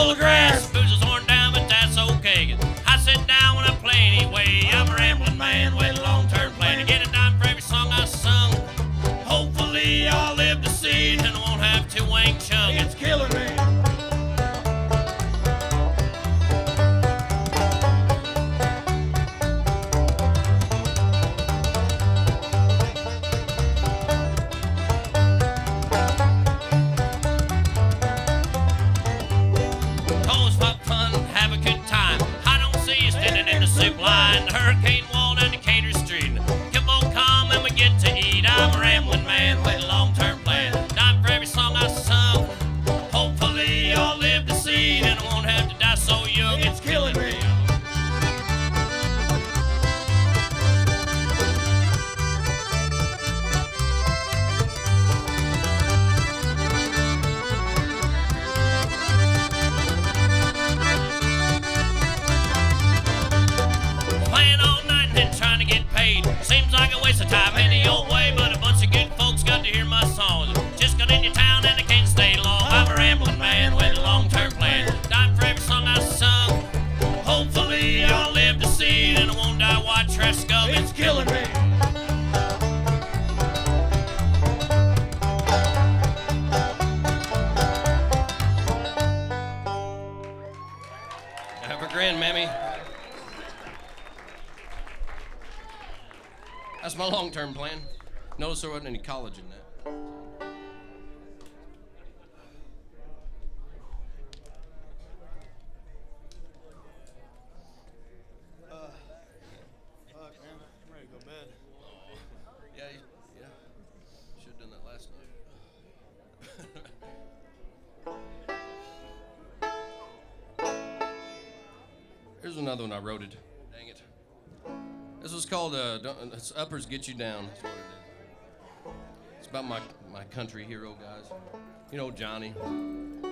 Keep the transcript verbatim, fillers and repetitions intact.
full of grass. Booze is worn down, but that's okay. I sit down when I play anyway. I'm a rambling man with a long-term plan to get a dime for every song I sung. Hopefully I'll live to see it and won't have to Wang Chung. It's killing me. Soup line, the hurricane wall down Decatur Street. Keep on calm and we get to eat. I'm a rambling man with a long-term plan. Dime for every song I sung. Hopefully I'll live to see it and I won't have to die so young. It's killing me. Seems like a waste of time any old way, but a bunch of good folks got to hear my songs. Just got into town and I can't stay long. I'm a rambling man with a long-term plan. Dime for every song I sung. Hopefully I'll live to see it and I won't die white trash scum. It's killing me. Have a grin, mammy. That's my long-term plan. Notice there wasn't any college in that. Uh, fuck, man. I'm ready to go to bed. Oh, yeah, yeah. Should have done that last night. Here's another one I wrote it. Dang it. This was called uh, don't, it's Uppers Get You Down. That's what it is. It's about my, my country hero guys. You know Johnny.